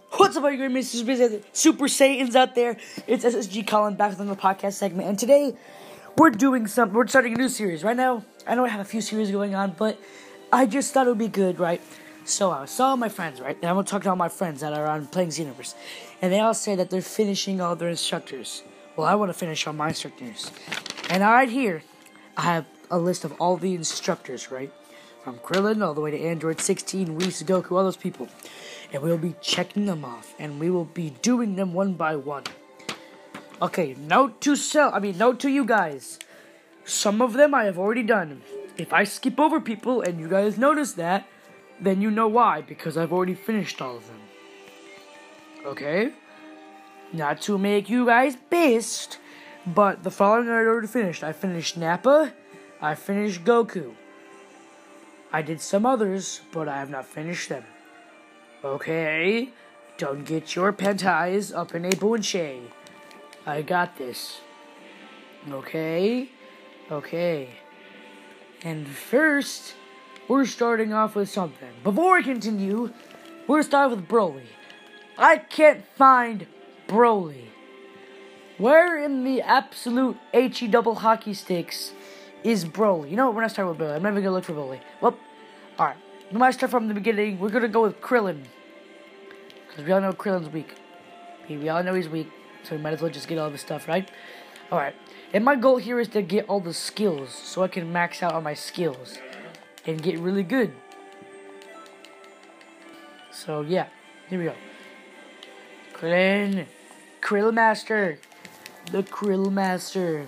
What's up, all you great Mr. Super Saiyans out there? It's SSG Colin back on the podcast segment, and today we're starting a new series. Right now, I know I have a few series going on, but I just thought it would be good, right? So I saw my friends, right? And I'm going to talk to all my friends that are on Playing Xenoverse, and they all say that they're finishing all their instructors. Well, I want to finish all my instructors. And right here, I have a list of all the instructors, right? From Krillin all the way to Android 16, Whis, Goku, all those people. And we'll be checking them off, and we will be doing them one by one. Okay, note to you guys. Some of them I have already done. If I skip over people and you guys notice that, then you know why, because I've already finished all of them. Okay? Not to make you guys pissed, but the following I already finished. I finished Nappa. I finished Goku. I did some others, but I have not finished them. Okay, don't get your pentais up in Apo and Shay. I got this. Okay. And first, we're starting off with something. Before we continue, we're starting with Broly. I can't find Broly. Where in the absolute HE double hockey sticks is Broly? You know what, we're not starting with Broly. I'm never gonna look for Broly. Well, alright. We might start from the beginning. We're gonna go with Krillin. Because we all know Krillin's weak. We all know he's weak. So we might as well just get all this stuff, right? Alright. And my goal here is to get all the skills. So I can max out on my skills. And get really good. So yeah. Here we go. Krillin. Krill Master. The Krill Master.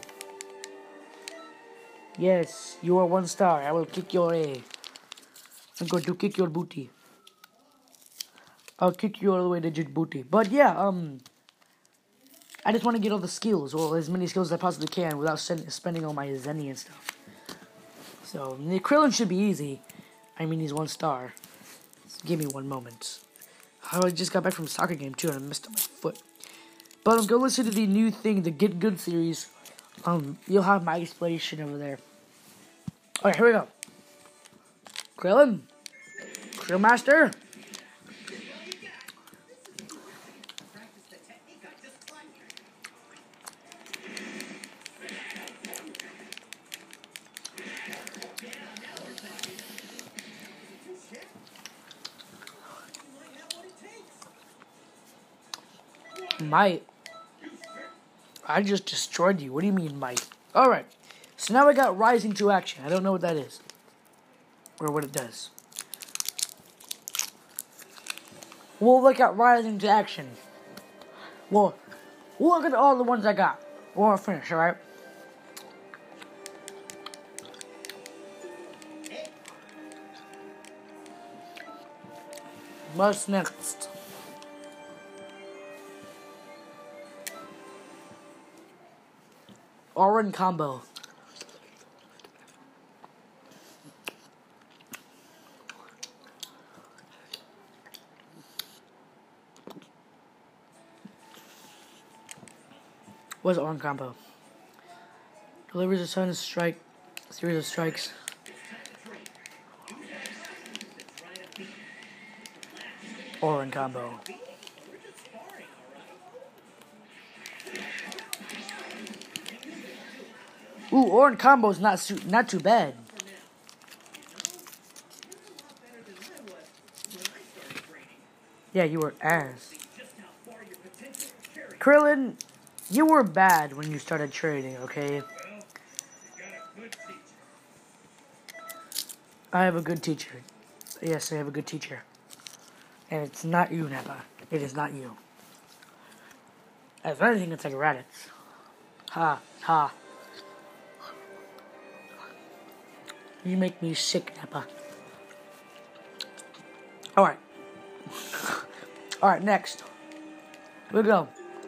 Yes. You are 1 star. I will kick your A. I'm going to kick your booty. I'll kick you all the way to Djibouti. But yeah, I just want to get all the skills, or as many skills as I possibly can, without spending all my Zenny and stuff. So, the Krillin should be easy. I mean, he's 1 star. Just give me 1 moment. I just got back from a soccer game, too, and I messed up my foot. But go listen to the new thing, the Get Good series. You'll have my explanation over there. Alright, here we go. Krillin. Krill Master. Might. I just destroyed you. What do you mean, might? Alright. So now I got Rising to Action. I don't know what that is. Or what it does. We'll look at Rising to Action. Well, look at all the ones I got. We won't finish, alright? What's next? Orin Combo. What's Orin Combo? Delivers a series of strikes. Orin Combo. Ooh, Orin Combo's not too bad. Yeah, you were ass. Krillin, you were bad when you started trading, okay? I have a good teacher. Yes, I have a good teacher. And it's not you, Nappa. It is not you. If anything, it's like Raditz. Ha. You make me sick, Nappa. Alright. Alright, next. Here we go.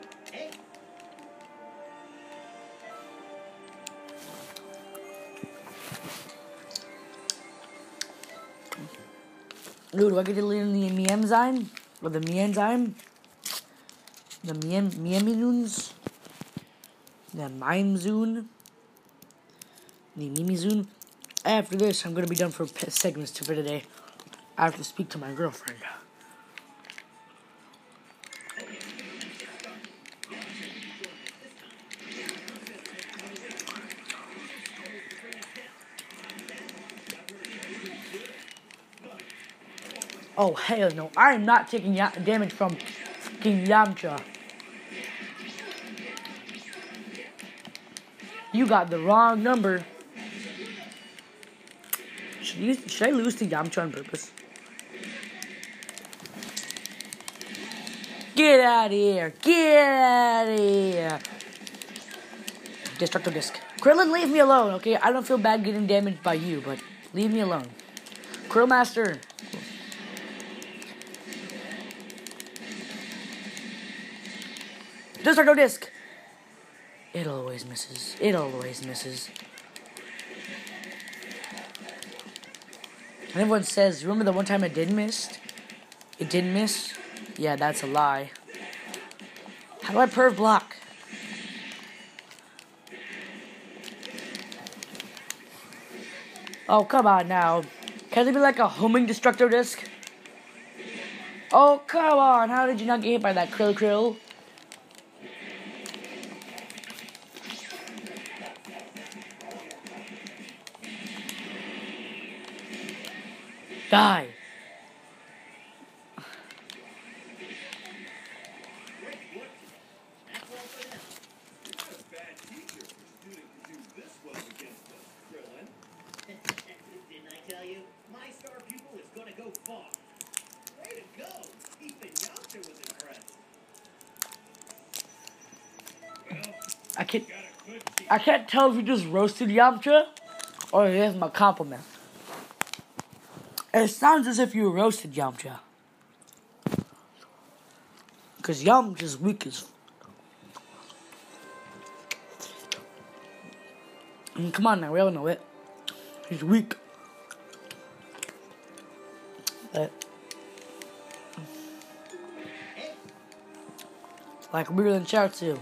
Ooh, do I get to learn the Mienzyme? Or the Mienzyme? The Mieminunes? The Mimezune? The Mimizune? After this, I'm going to be done for segments for today. I have to speak to my girlfriend. Oh, hell no. I am not taking damage from fucking Yamcha. You got the wrong number. Should I lose to Yamcha on purpose? Get out of here. Get out of here. Destructo Disc. Krillin, leave me alone, okay? I don't feel bad getting damaged by you, but leave me alone. Krill Master. Destructo Disc. It always misses. It always misses. And everyone says, remember the one time it didn't miss? It didn't miss? Yeah, that's a lie. How do I perv block? Oh, come on now. Can it be like a homing Destructo Disc? Oh, come on. How did you not get hit by that Krill? Die. Didn't I tell you? My star pupil is gonna go far. Way to go! Even Yamcha was impressed. I can't tell if you just roasted Yamcha or if it's my compliment. It sounds as if you roasted Yamcha. Because Yamcha's weak as... I mean, come on now, we all know it. He's weak. But... like weaker than Chaozu.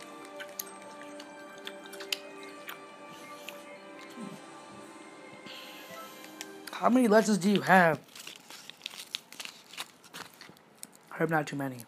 How many lessons do you have? I hope not too many.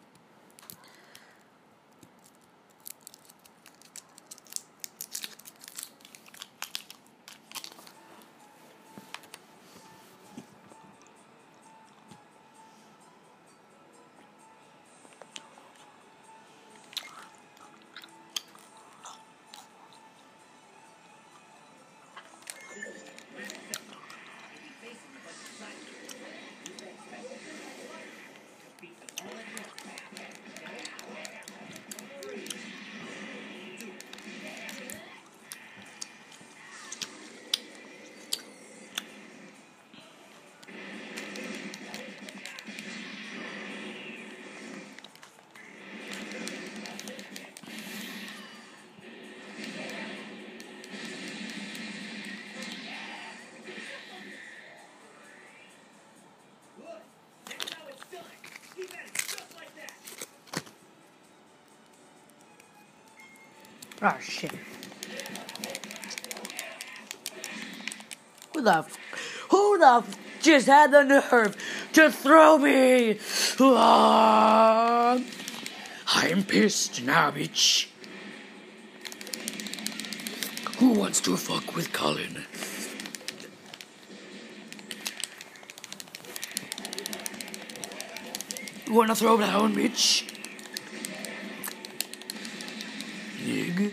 Oh shit. Who the just had the nerve to throw me? Ah, I'm pissed now, bitch. Who wants to fuck with Colin? You wanna throw down, bitch? Nig.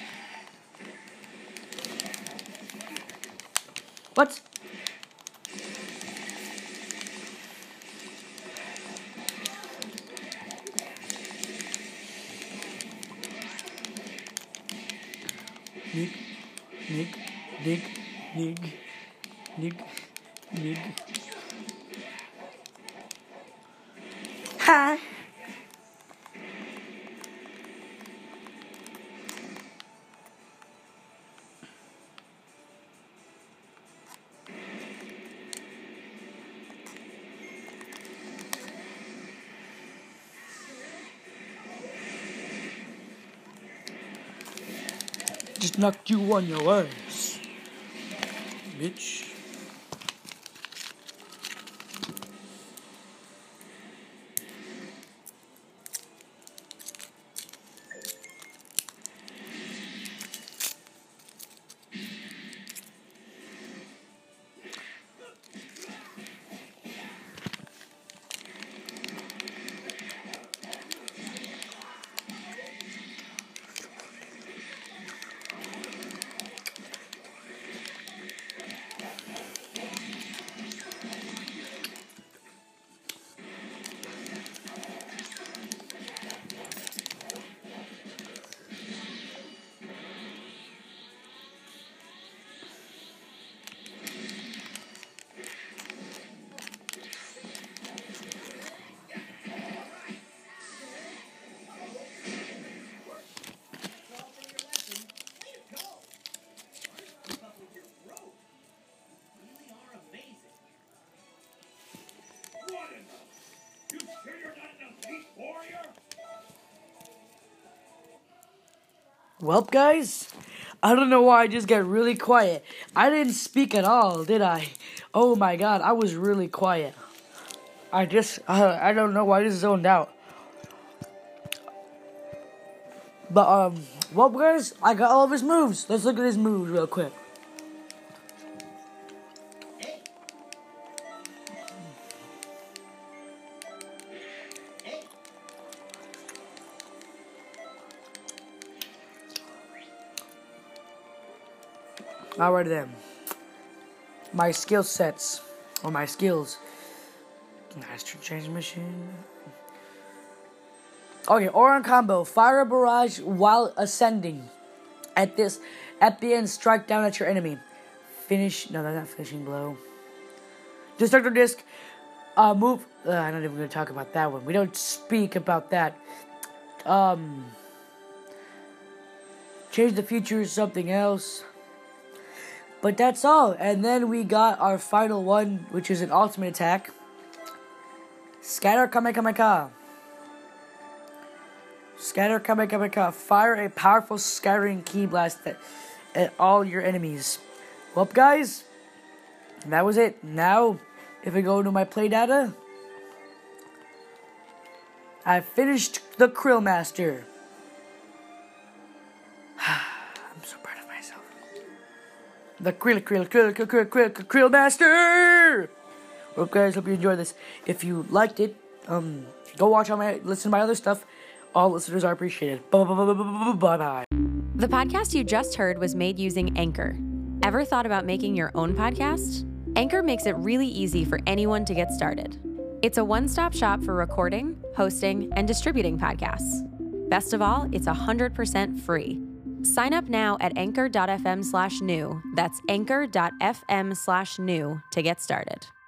What? Nig. Hi. Just knocked you on your ass, bitch. Well, guys, I don't know why I just get really quiet. I didn't speak at all, did I? Oh my god, I was really quiet. I don't know why I just zoned out. But, well, guys, I got all of his moves. Let's look at his moves real quick. Alright then. My skill sets. Or my skills. Master Transmission. Okay, Auron combo. Fire a barrage while ascending. At the end, strike down at your enemy. Finish. No, that's not finishing blow. Destructor Disc. Move. I'm not even going to talk about that one. We don't speak about that. Change the future is something else. But that's all. And then we got our final one, which is an ultimate attack. Scatter Kamehameha. Scatter Kamehameha. Fire a powerful scattering ki blast at all your enemies. Well, guys, that was it. Now, if we go to my play data, I finished the Krill Master. I'm so proud of myself. The Krill Master! Well, guys, hope you enjoyed this. If you liked it, go listen to my other stuff. All listeners are appreciated. Bye-bye. The podcast you just heard was made using Anchor. Ever thought about making your own podcast? Anchor makes it really easy for anyone to get started. It's a one-stop shop for recording, hosting, and distributing podcasts. Best of all, it's 100% free. Sign up now at anchor.fm/new. That's anchor.fm/new to get started.